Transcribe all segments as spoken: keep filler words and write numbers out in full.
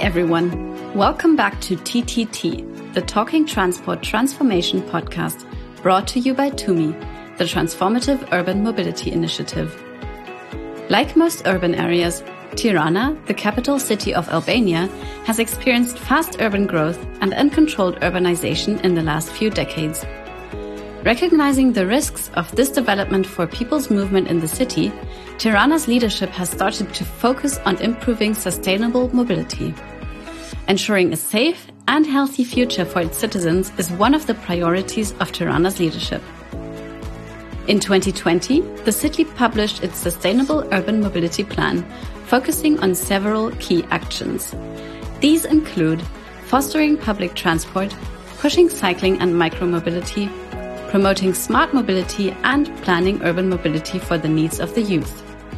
everyone. Welcome back to T T T, the Talking Transport Transformation podcast, brought to you by TUMI, the Transformative Urban Mobility Initiative. Like most urban areas, Tirana, the capital city of Albania, has experienced fast urban growth and uncontrolled urbanization in the last few decades. Recognizing the risks of this development for people's movement in the city, Tirana's leadership has started to focus on improving sustainable mobility. Ensuring a safe and healthy future for its citizens is one of the priorities of Tirana's leadership. In twenty twenty, the city published its Sustainable Urban Mobility Plan, focusing on several key actions. These include fostering public transport, pushing cycling and micromobility, promoting smart mobility, and planning urban mobility for the needs of the youth.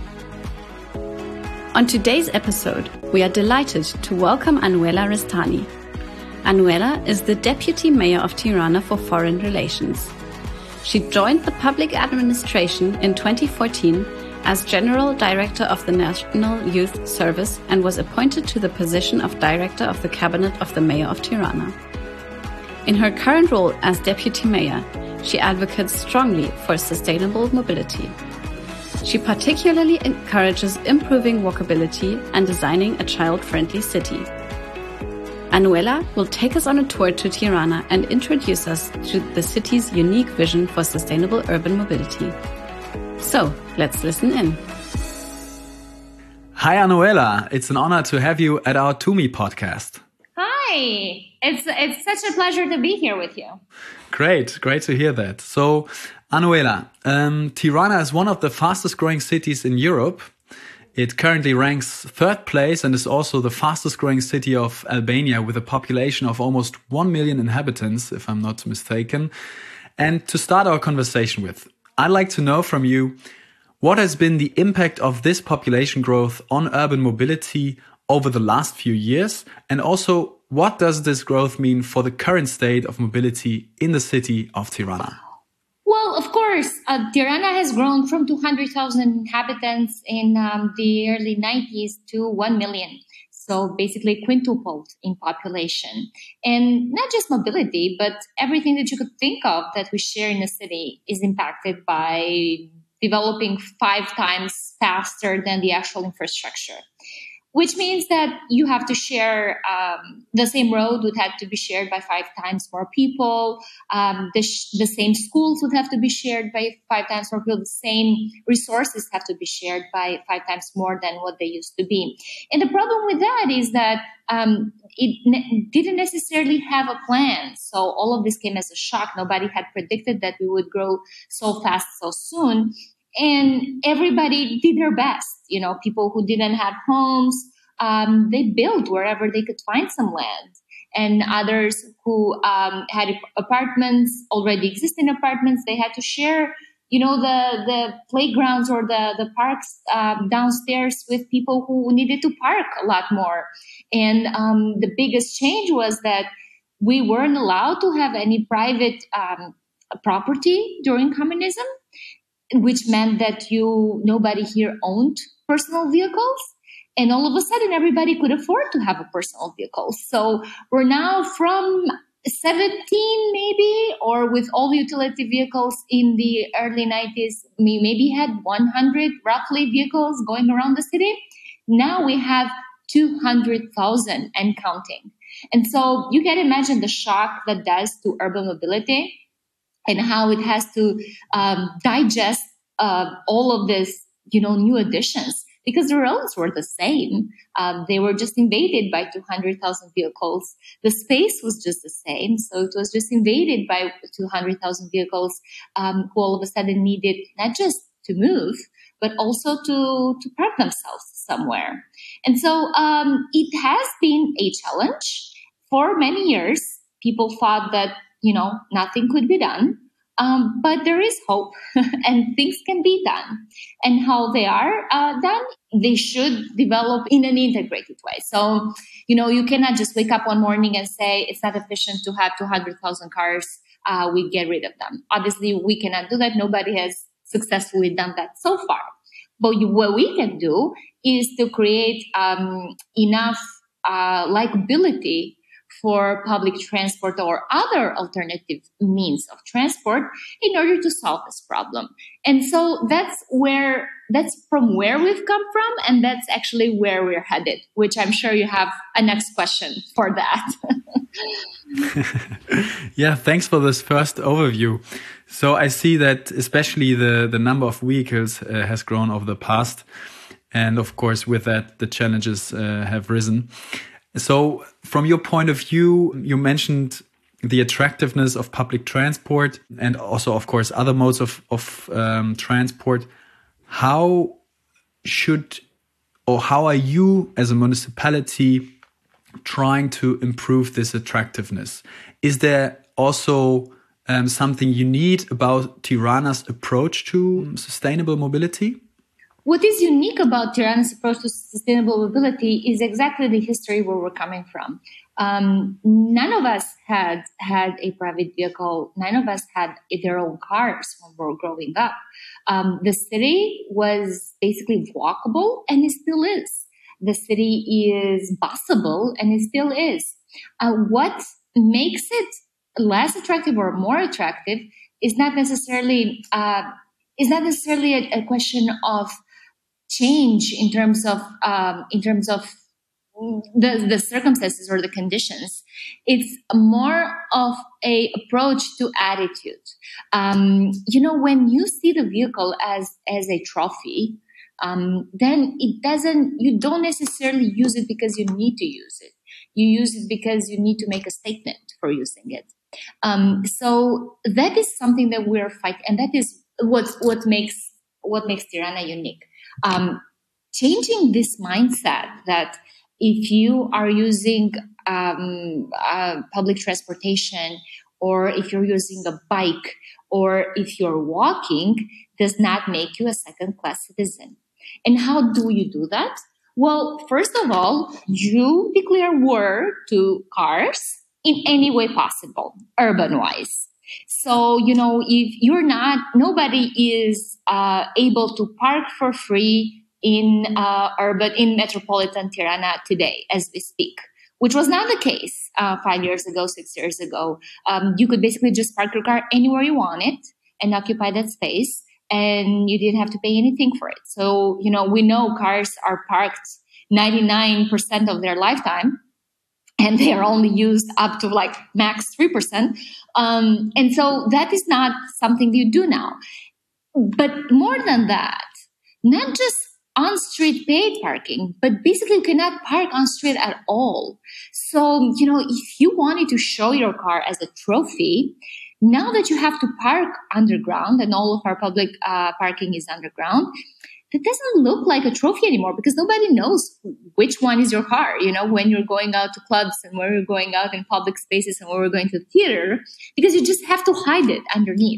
On today's episode, we are delighted to welcome Anuela Restani. Anuela is the Deputy Mayor of Tirana for Foreign Relations. She joined the public administration in twenty fourteen as General Director of the National Youth Service and was appointed to the position of Director of the Cabinet of the Mayor of Tirana. In her current role as Deputy Mayor, she advocates strongly for sustainable mobility. She particularly encourages improving walkability and designing a child-friendly city. Anuela will take us on a tour to Tirana and introduce us to the city's unique vision for sustainable urban mobility. So, let's listen in. Hi, Anuela. It's an honor to have you at our TUMI podcast. Hi. It's it's such a pleasure to be here with you. Great. Great to hear that. So, Anuela, um, Tirana is one of the fastest growing cities in Europe. It currently ranks third place and is also the fastest growing city of Albania with a population of almost one million inhabitants, if I'm not mistaken. And to start our conversation with, I'd like to know from you, what has been the impact of this population growth on urban mobility over the last few years? And also, what does this growth mean for the current state of mobility in the city of Tirana? Well, of course, uh, Tirana has grown from two hundred thousand inhabitants in um, the early nineties to one million. So basically quintupled in population. And not just mobility, but everything that you could think of that we share in a city is impacted by developing five times faster than the actual infrastructure. Which means that you have to share um, the same road would have to be shared by five times more people. Um, the, sh- the same schools would have to be shared by five times more people. The same resources have to be shared by five times more than what they used to be. And the problem with that is that um, it ne- didn't necessarily have a plan. So all of this came as a shock. Nobody had predicted that we would grow so fast so soon. And everybody did their best. You know, people who didn't have homes, um, they built wherever they could find some land. And others who um, had apartments, already existing apartments, they had to share, you know, the, the playgrounds or the, the parks um, downstairs with people who needed to park a lot more. And um, the biggest change was that we weren't allowed to have any private um, property during communism, which meant that you nobody here owned personal vehicles. And all of a sudden, everybody could afford to have a personal vehicle. So we're now from seventeen maybe, or with all the utility vehicles in the early nineties, we maybe had one hundred roughly vehicles going around the city. Now we have two hundred thousand and counting. And so you can imagine the shock that does to urban mobility and how it has to um, digest uh, all of this, you know, new additions, because the roads were the same. Um, they were just invaded by two hundred thousand vehicles. The space was just the same. So it was just invaded by two hundred thousand vehicles um, who all of a sudden needed not just to move, but also to, to park themselves somewhere. And so um, it has been a challenge. For many years, people thought that, you know, nothing could be done. Um, but there is hope and things can be done. And how they are uh, done, they should develop in an integrated way. So, you know, you cannot just wake up one morning and say it's not efficient to have two hundred thousand cars. Uh, we get rid of them. Obviously, we cannot do that. Nobody has successfully done that so far. But you, what we can do is to create um, enough uh, likability for public transport or other alternative means of transport in order to solve this problem. And so that's where, that's from where we've come from, and that's actually where we're headed, which I'm sure you have a next question for that. Yeah, thanks for this first overview. So I see that especially the, the number of vehicles uh, has grown over the past. And of course, with that, the challenges uh, have risen. So from your point of view, you mentioned the attractiveness of public transport and also, of course, other modes of, of um, transport. How should or how are you as a municipality trying to improve this attractiveness? Is there also um, something you need about Tirana's approach to sustainable mobility? What is unique about Tirana's approach to sustainable mobility is exactly the history where we're coming from. Um, none of us had had a private vehicle. None of us had their own cars when we were growing up. Um, the city was basically walkable, and it still is. The city is busable, and it still is. Uh, what makes it less attractive or more attractive is not necessarily uh, is not necessarily a, a question of change in terms of um, in terms of the, the circumstances or the conditions. It's more of a approach to attitude. Um, you know, when you see the vehicle as as a trophy, um, then it doesn't. You don't necessarily use it because you need to use it. You use it because you need to make a statement for using it. Um, so that is something that we're fighting, and that is what what makes what makes Tirana unique. Um, changing this mindset that if you are using um, uh, public transportation, or if you're using a bike, or if you're walking, does not make you a second-class citizen. And how do you do that? Well, first of all, you declare war to cars in any way possible, urban-wise. So, you know, if you're not, nobody is uh, able to park for free in uh, urban, in metropolitan Tirana today, as we speak, which was not the case uh, five years ago, six years ago. Um, you could basically just park your car anywhere you wanted and occupy that space, and you didn't have to pay anything for it. So, you know, we know cars are parked ninety-nine percent of their lifetime, and they are only used up to like max three percent. Um, and so that is not something you do now. But more than that, not just on-street paid parking, but basically you cannot park on street at all. So, you know, if you wanted to show your car as a trophy, now that you have to park underground, and all of our public uh, parking is underground, it doesn't look like a trophy anymore because nobody knows which one is your car, you know, when you're going out to clubs and when you're going out in public spaces and when we're going to the theater, because you just have to hide it underneath.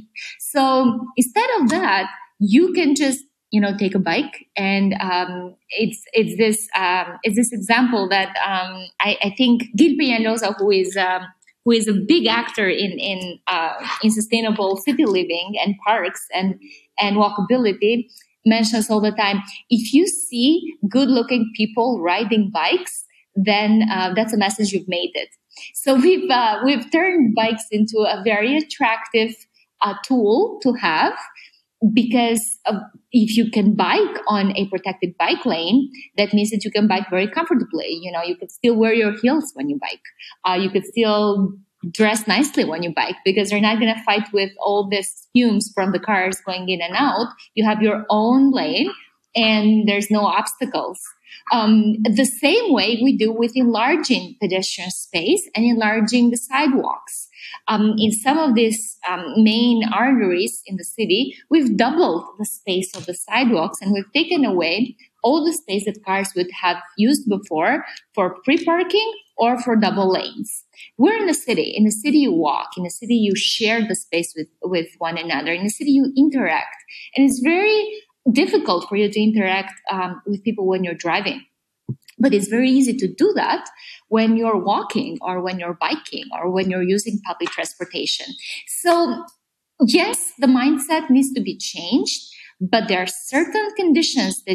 So instead of that, you can just, you know, take a bike, and um, it's it's this um, it's this example that um, I, I think Gil Peñalosa, who is um, who is a big actor in in uh, in sustainable city living and parks and and walkability, mentions all the time. If you see good-looking people riding bikes, then uh, that's a message you've made it. So we've uh, we've turned bikes into a very attractive uh, tool to have, because uh, if you can bike on a protected bike lane, that means that you can bike very comfortably. You know, you could still wear your heels when you bike. Uh, you could still dress nicely when you bike, because you're not going to fight with all this fumes from the cars going in and out. You have your own lane and there's no obstacles. Um, the same way we do with enlarging pedestrian space and enlarging the sidewalks. Um, in some of these um, main arteries in the city, we've doubled the space of the sidewalks, and we've taken away all the space that cars would have used before for free parking or for double lanes. We're in the city. In the city, you walk. In the city, you share the space with, with one another. In the city, you interact. And it's very difficult for you to interact um, with people when you're driving. But it's very easy to do that when you're walking or when you're biking or when you're using public transportation. So, yes, the mindset needs to be changed, but there are certain conditions that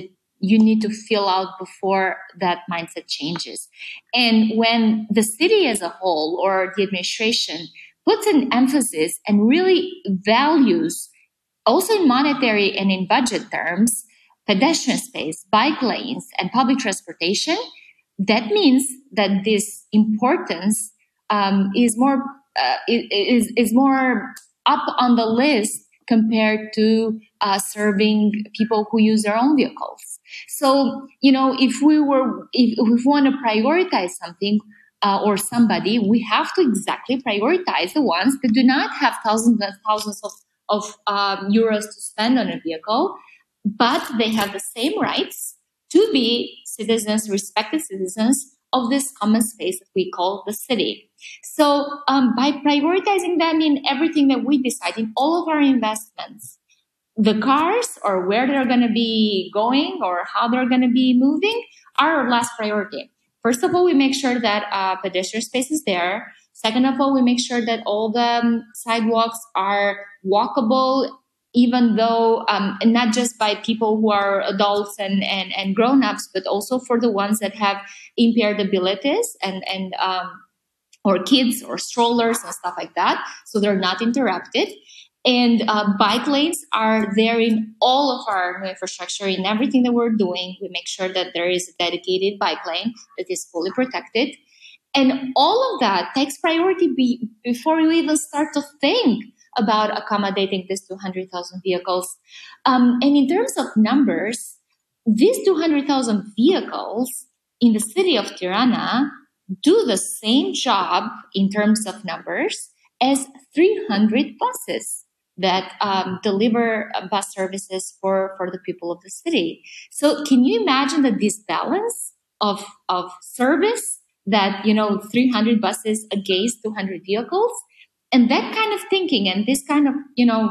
you need to fill out before that mindset changes. And when the city as a whole or the administration puts an emphasis and really values, also in monetary and in budget terms, pedestrian space, bike lanes, and public transportation, that means that this importance um, is more uh, is is more up on the list compared to uh, serving people who use their own vehicles. So, you know, if we were if, if we want to prioritize something uh, or somebody, we have to exactly prioritize the ones that do not have thousands and thousands of of um, euros to spend on a vehicle, but they have the same rights to be citizens, respected citizens of this common space that we call the city. So um, by prioritizing them in everything that we decide, in all of our investments, the cars or where they're going to be going or how they're going to be moving are our last priority. First of all, we make sure that uh, pedestrian space is there. Second of all, we make sure that all the um, sidewalks are walkable, even though um, and not just by people who are adults and, and, and grown-ups, but also for the ones that have impaired abilities and, and um, or kids or strollers and stuff like that, so they're not interrupted. And uh, bike lanes are there in all of our infrastructure, in everything that we're doing. We make sure that there is a dedicated bike lane that is fully protected. And all of that takes priority be, before you even start to think about accommodating these two hundred thousand vehicles. Um, and in terms of numbers, these two hundred thousand vehicles in the city of Tirana do the same job in terms of numbers as three hundred buses that um, deliver uh, bus services for, for the people of the city. So can you imagine that this balance of, of service that, you know, three hundred buses against two hundred vehicles? And that kind of thinking and this kind of, you know,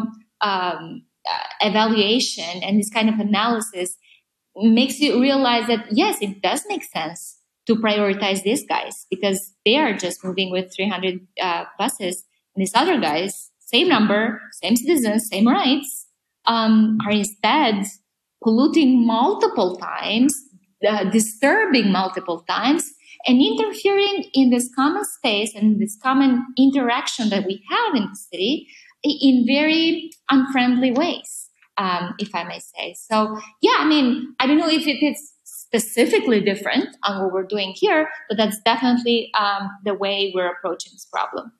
um, uh, evaluation and this kind of analysis makes you realize that, yes, it does make sense to prioritize these guys because they are just moving with three hundred uh, buses. And these other guys, same number, same citizens, same rights, um, are instead polluting multiple times, uh, disturbing multiple times, and interfering in this common space and this common interaction that we have in the city in very unfriendly ways, um, if I may say. So, yeah, I mean, I don't know if it is specifically different on what we're doing here, but that's definitely um, the way we're approaching this problem.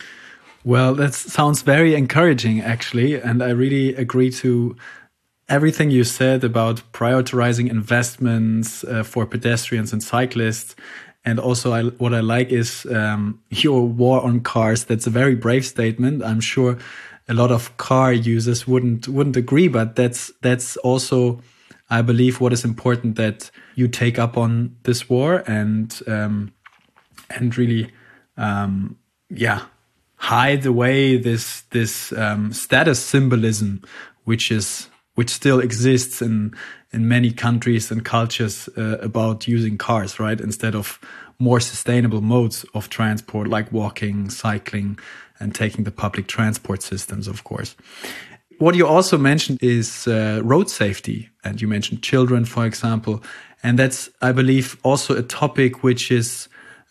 Well, that sounds very encouraging, actually. And I really agree to everything you said about prioritizing investments uh, for pedestrians and cyclists. And also I, what I like is um, your war on cars. That's a very brave statement. I'm sure a lot of car users wouldn't wouldn't agree, but that's that's also, I believe, what is important, that you take up on this war and um, and really, um, yeah, hide away this this um, status symbolism, which is which still exists in in many countries and cultures uh, about using cars, right? Instead of more sustainable modes of transport like walking, cycling, and taking the public transport systems, of course. What you also mentioned is uh, road safety, and you mentioned children, for example. And that's, I believe, also a topic which is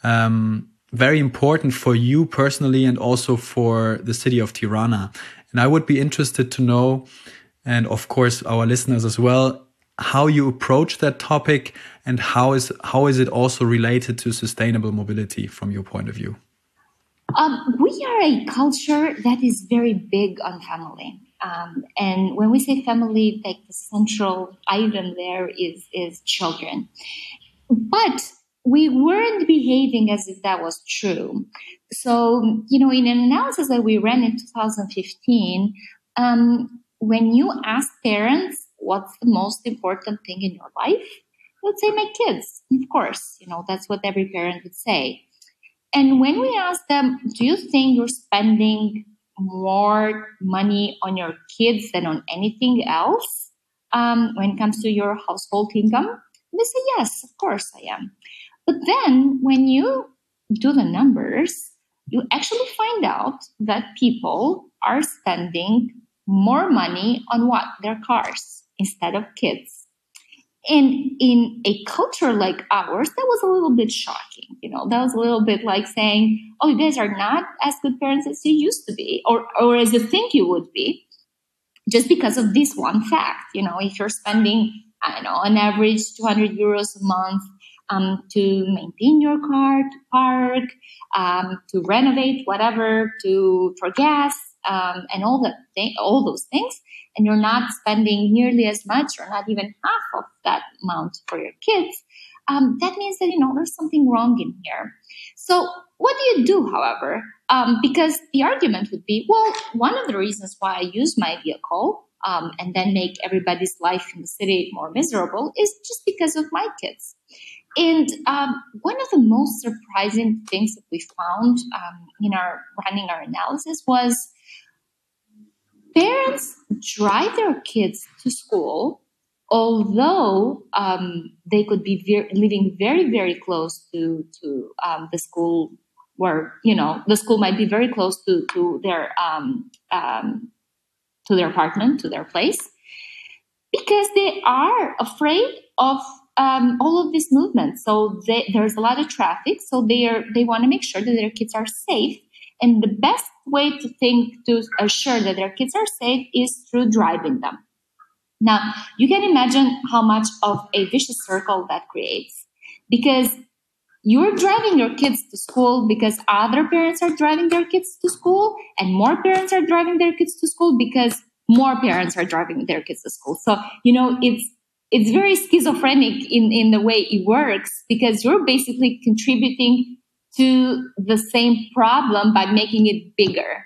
um, very important for you personally and also for the city of Tirana. And I would be interested to know, and of course our listeners as well, how you approach that topic and how is how is it also related to sustainable mobility from your point of view? Um, we are a culture that is very big on family. Um, and when we say family, like the central item there is, is children. But we weren't behaving as if that was true. So, you know, in an analysis that we ran in two thousand fifteen, um, when you ask parents, what's the most important thing in your life? They would say, my kids. Of course, you know, that's what every parent would say. And when we ask them, do you think you're spending more money on your kids than on anything else um, when it comes to your household income? They say, yes, of course I am. But then when you do the numbers, you actually find out that people are spending more money on what? Their cars instead of kids. And in a culture like ours, that was a little bit shocking. You know, that was a little bit like saying, oh, you guys are not as good parents as you used to be, or, or as you think you would be, just because of this one fact. You know, if you're spending, I don't know, on average two hundred euros a month um, to maintain your car, to park, um, to renovate, whatever, to for gas, um, and all that, thing, all those things, and you're not spending nearly as much, or not even half of that amount for your kids, um, that means that, you know, there's something wrong in here. So what do you do, however? Um, because the argument would be, well, one of the reasons why I use my vehicle um, and then make everybody's life in the city more miserable is just because of my kids. And um, one of the most surprising things that we found um, in our running our analysis was parents drive their kids to school, although um, they could be ver- living very, very close to to um, the school, where, you know, the school might be very close to to their um, um, to their apartment, to their place, because they are afraid of um, all of this movement. So they, there's a lot of traffic. So they are they want to make sure that their kids are safe. And the best way to think to assure that their kids are safe is through driving them. Now, you can imagine how much of a vicious circle that creates, because you're driving your kids to school because other parents are driving their kids to school, and more parents are driving their kids to school because more parents are driving their kids to school. So, you know, it's it's very schizophrenic in, in the way it works, because you're basically contributing to the same problem by making it bigger.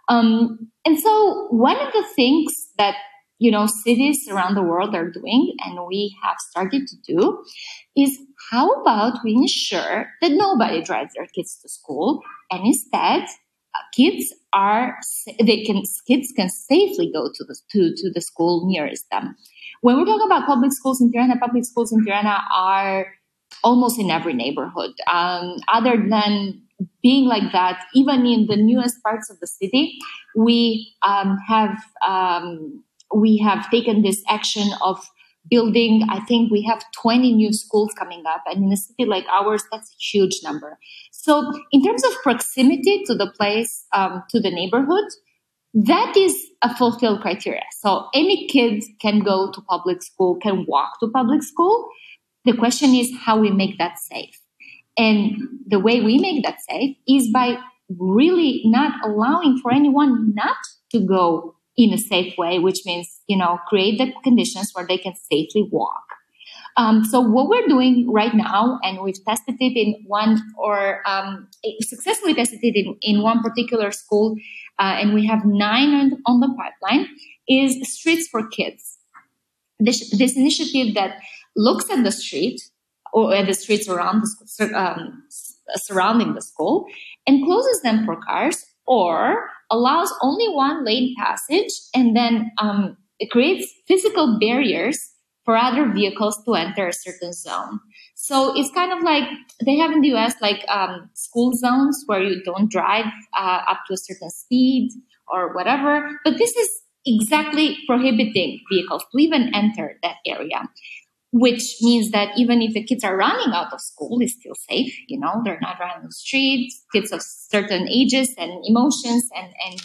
Um, and so one of the things that, you know, cities around the world are doing, and we have started to do, is how about we ensure that nobody drives their kids to school, and instead uh, kids are they can kids can safely go to the to, to the school nearest them. When we're talking about public schools in Tirana, public schools in Tirana are almost in every neighborhood. Um, other than being like that, even in the newest parts of the city, we um, have um, we have taken this action of building. I think we have twenty new schools coming up, and in a city like ours, that's a huge number. So, in terms of proximity to the place, um, to the neighborhood, that is a fulfilled criteria. So, any kid can go to public school, can walk to public school. The question is how we make that safe. And the way we make that safe is by really not allowing for anyone not to go in a safe way, which means, you know, create the conditions where they can safely walk. Um, so what we're doing right now, and we've tested it in one or um, successfully tested it in, in one particular school, uh, and we have nine on, on the pipeline, is Streets for Kids. This, this initiative that looks at the street or at the streets around the, um, surrounding the school and closes them for cars, or allows only one lane passage, and then um, it creates physical barriers for other vehicles to enter a certain zone. So it's kind of like they have in the U S like um, school zones where you don't drive uh, up to a certain speed or whatever, but this is exactly prohibiting vehicles to even enter that area, which means that even if the kids are running out of school, it's still safe. You know, they're not running the streets, kids of certain ages and emotions and, and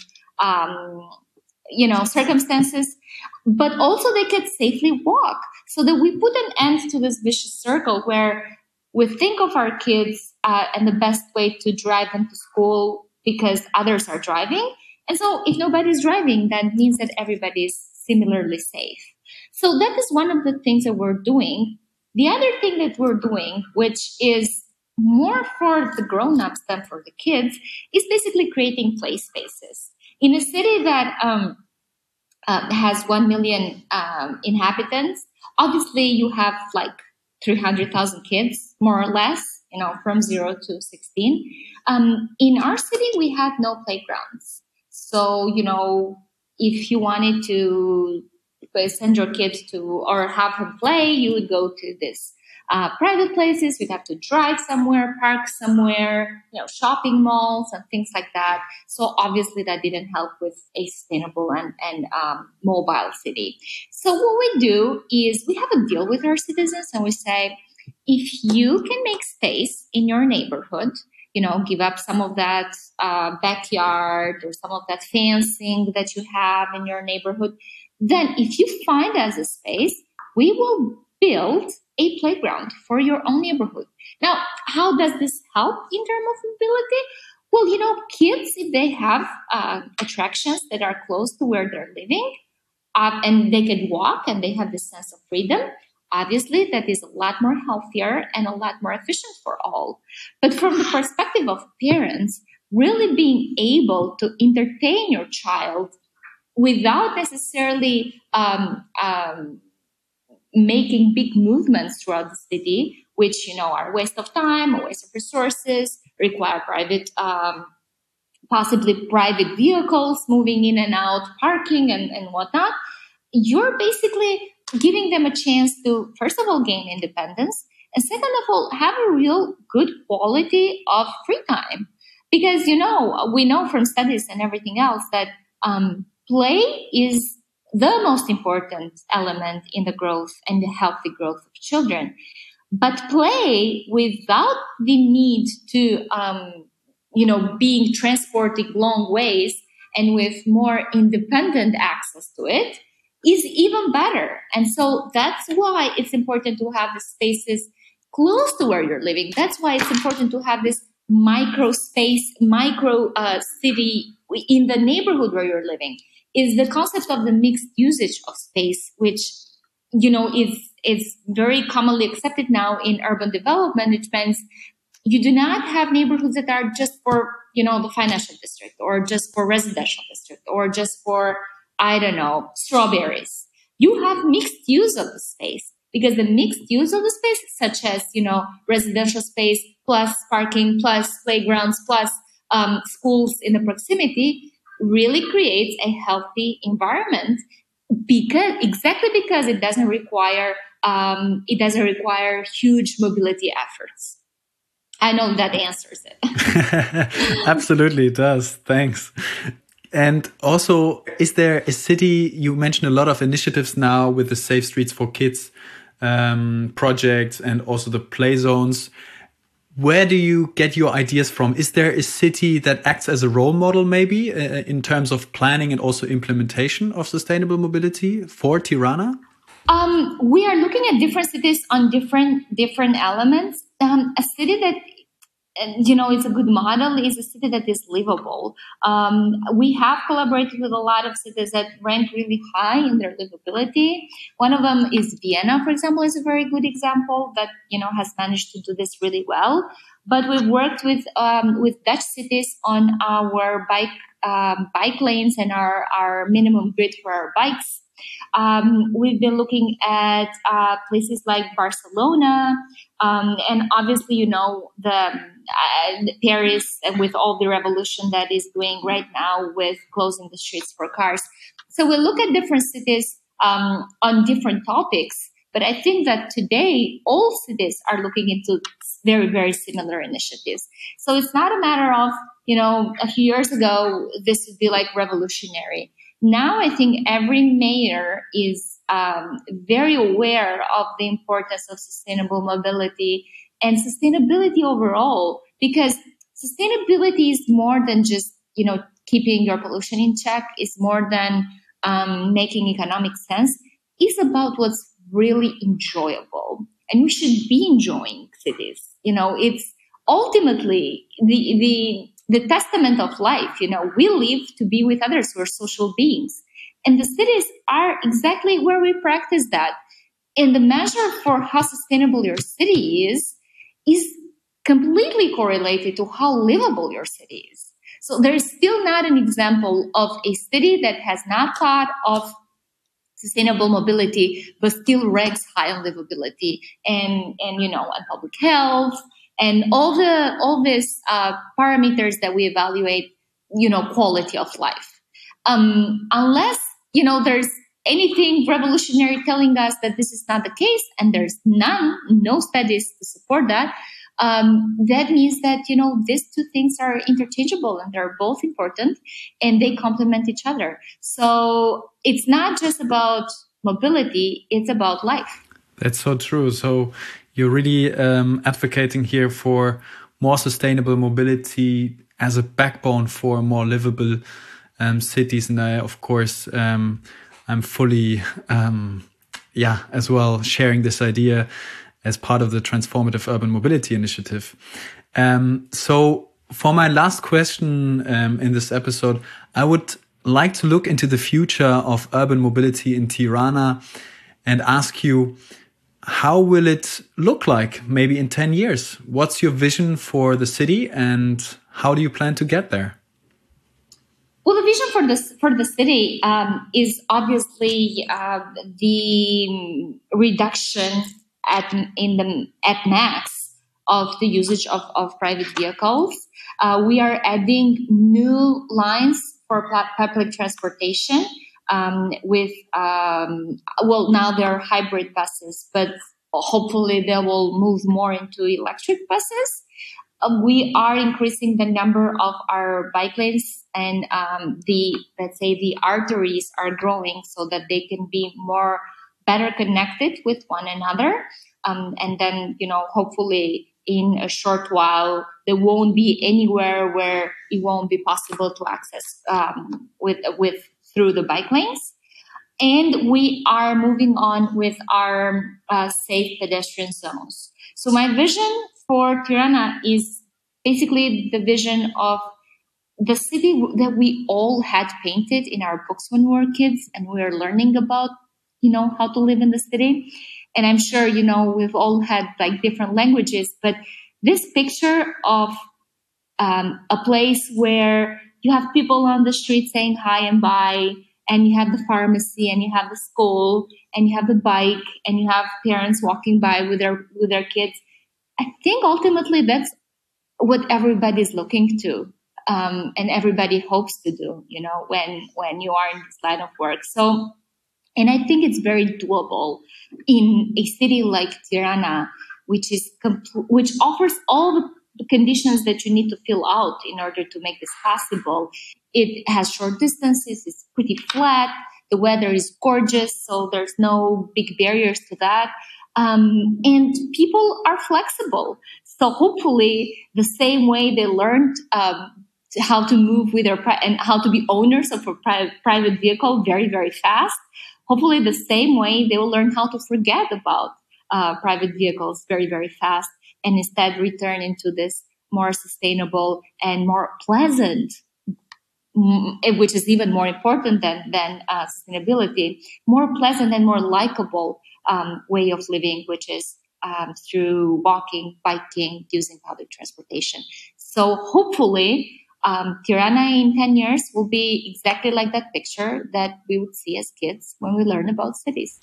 um, you know, circumstances, but also they could safely walk, so that we put an end to this vicious circle where we think of our kids uh, and the best way to drive them to school because others are driving. And so if nobody's driving, that means that everybody is similarly safe. So that is one of the things that we're doing. The other thing that we're doing, which is more for the grown-ups than for the kids, is basically creating play spaces. In a city that um, uh, has one million um, inhabitants, obviously you have like three hundred thousand kids, more or less, you know, from zero to sixteen. Um, in our city, we have no playgrounds. So, you know, if you wanted to send your kids to or have them play, you would go to this uh, private places. We'd have to drive somewhere, park somewhere, you know, shopping malls and things like that. So obviously that didn't help with a sustainable and, and um, mobile city. So what we do is we have a deal with our citizens and we say, if you can make space in your neighborhood, you know, give up some of that uh, backyard or some of that fencing that you have in your neighborhood, then if you find us a space, we will build a playground for your own neighborhood. Now, how does this help in terms of mobility? Well, you know, kids, if they have uh, attractions that are close to where they're living, uh, and they can walk and they have this sense of freedom, obviously that is a lot more healthier and a lot more efficient for all. But from the perspective of parents, really being able to entertain your child without necessarily um, um, making big movements throughout the city, which, you know, are a waste of time, a waste of resources, require private, um, possibly private vehicles moving in and out, parking and, and whatnot. You're basically giving them a chance to, first of all, gain independence, and second of all, have a real good quality of free time. Because, you know, we know from studies and everything else that um, play is the most important element in the growth and the healthy growth of children. But play without the need to, um, you know, being transported long ways and with more independent access to it is even better. And so that's why it's important to have the spaces close to where you're living. That's why it's important to have this micro space, micro uh, city in the neighborhood where you're living. Is the concept of the mixed usage of space, which, you know, is, is very commonly accepted now in urban development, which means you do not have neighborhoods that are just for, you know, the financial district or just for residential district or just for, I don't know, strawberries. You have mixed use of the space because the mixed use of the space, such as, you know, residential space plus parking plus playgrounds plus um, schools in the proximity, really creates a healthy environment because exactly because it doesn't require um, it doesn't require huge mobility efforts. I know that answers it. Absolutely, it does. Thanks. And also, is there a city, you mentioned a lot of initiatives now with the Safe Streets for Kids um, projects and also the play zones. Where do you get your ideas from? Is there a city that acts as a role model maybe uh, in terms of planning and also implementation of sustainable mobility for Tirana? Um, we are looking at different cities on different different elements. Um, a city that, you know, is a good model is a city that is livable. Um, we have collaborated with a lot of cities that rank really high in their livability. One of them is Vienna, for example, is a very good example that, you know, has managed to do this really well. But we've worked with um, with Dutch cities on our bike um, bike lanes and our, our minimum grid for our bikes. Um, we've been looking at uh, places like Barcelona, um, and obviously, you know, the uh, Paris with all the revolution that is doing right now with closing the streets for cars. So we look at different cities um, on different topics, but I think that today all cities are looking into very, very similar initiatives. So it's not a matter of, you know, a few years ago, this would be like revolutionary. Now I think every mayor is um, very aware of the importance of sustainable mobility and sustainability overall, because sustainability is more than just, you know, keeping your pollution in check. It's more than um, making economic sense. It's about what's really enjoyable, and we should be enjoying cities. You know, it's ultimately the the the testament of life. You know, we live to be with others. We're social beings. And the cities are exactly where we practice that. And the measure for how sustainable your city is, is completely correlated to how livable your city is. So there's still not an example of a city that has not thought of sustainable mobility, but still ranks high on livability and, and, you know, on public health, and all the all these uh, parameters that we evaluate, you know, quality of life. Um, unless, you know, there's anything revolutionary telling us that this is not the case, and there's none, no studies to support that, um, that means that, you know, these two things are interchangeable and they're both important and they complement each other. So it's not just about mobility, it's about life. That's so true. So you're really um, advocating here for more sustainable mobility as a backbone for more livable um, cities. And I, of course, um, I'm fully, um, yeah, as well sharing this idea as part of the Transformative Urban Mobility Initiative. Um, so for my last question um, in this episode, I would like to look into the future of urban mobility in Tirana and ask you, how will it look like maybe in ten years? What's your vision for the city and how do you plan to get there? Well, the vision for this for the city um, is obviously uh, the reduction at in the at max of the usage of, of private vehicles. Uh, we are adding new lines for public transportation um, with um, well now there are hybrid buses, but hopefully they will move more into electric buses. Uh, we are increasing the number of our bike lanes, and um, the let's say the arteries are growing so that they can be more better connected with one another. Um, and then, you know, hopefully in a short while, there won't be anywhere where it won't be possible to access um, with with through the bike lanes. And we are moving on with our uh, safe pedestrian zones. So my vision for Tirana is basically the vision of the city that we all had painted in our books when we were kids, and we were learning about, you know, how to live in the city. And I'm sure, you know, we've all had like different languages, but this picture of um, a place where you have people on the street saying hi and bye, and you have the pharmacy, and you have the school, and you have the bike, and you have parents walking by with their with their kids. I think ultimately that's what everybody's looking to, um, and everybody hopes to do, you know, when when you are in this line of work. So. And I think it's very doable in a city like Tirana, which is compl- which offers all the conditions that you need to fill out in order to make this possible. It has short distances, it's pretty flat, the weather is gorgeous, so there's no big barriers to that. Um, and people are flexible. So hopefully the same way they learned um, how to move with their pri- and how to be owners of a pri- private vehicle very, very fast, hopefully the same way they will learn how to forget about uh, private vehicles very, very fast and instead return into this more sustainable and more pleasant, which is even more important than, than uh, sustainability, more pleasant and more likable um, way of living, which is um, through walking, biking, using public transportation. So hopefully Um, Tirana in ten years will be exactly like that picture that we would see as kids when we learn about cities.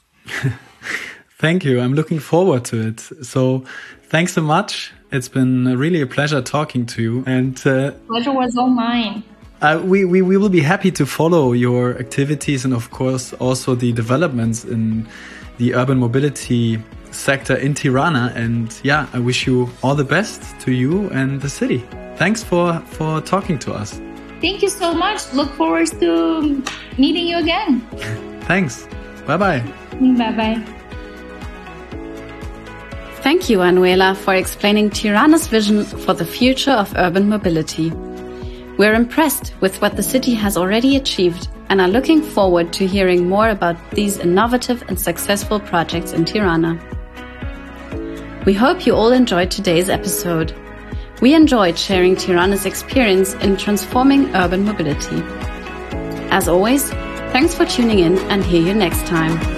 Thank you. I'm looking forward to it. So thanks so much. It's been really a pleasure talking to you. And uh, pleasure was all mine. Uh, we, we, we will be happy to follow your activities and, of course, also the developments in the urban mobility sector in Tirana. And yeah, I wish you all the best to you and the city. Thanks for, for talking to us. Thank you so much. Look forward to meeting you again. Thanks. Bye-bye. Bye-bye. Thank you, Anuela, for explaining Tirana's vision for the future of urban mobility. We're impressed with what the city has already achieved and are looking forward to hearing more about these innovative and successful projects in Tirana. We hope you all enjoyed today's episode. We enjoyed sharing Tirana's experience in transforming urban mobility. As always, thanks for tuning in and hear you next time.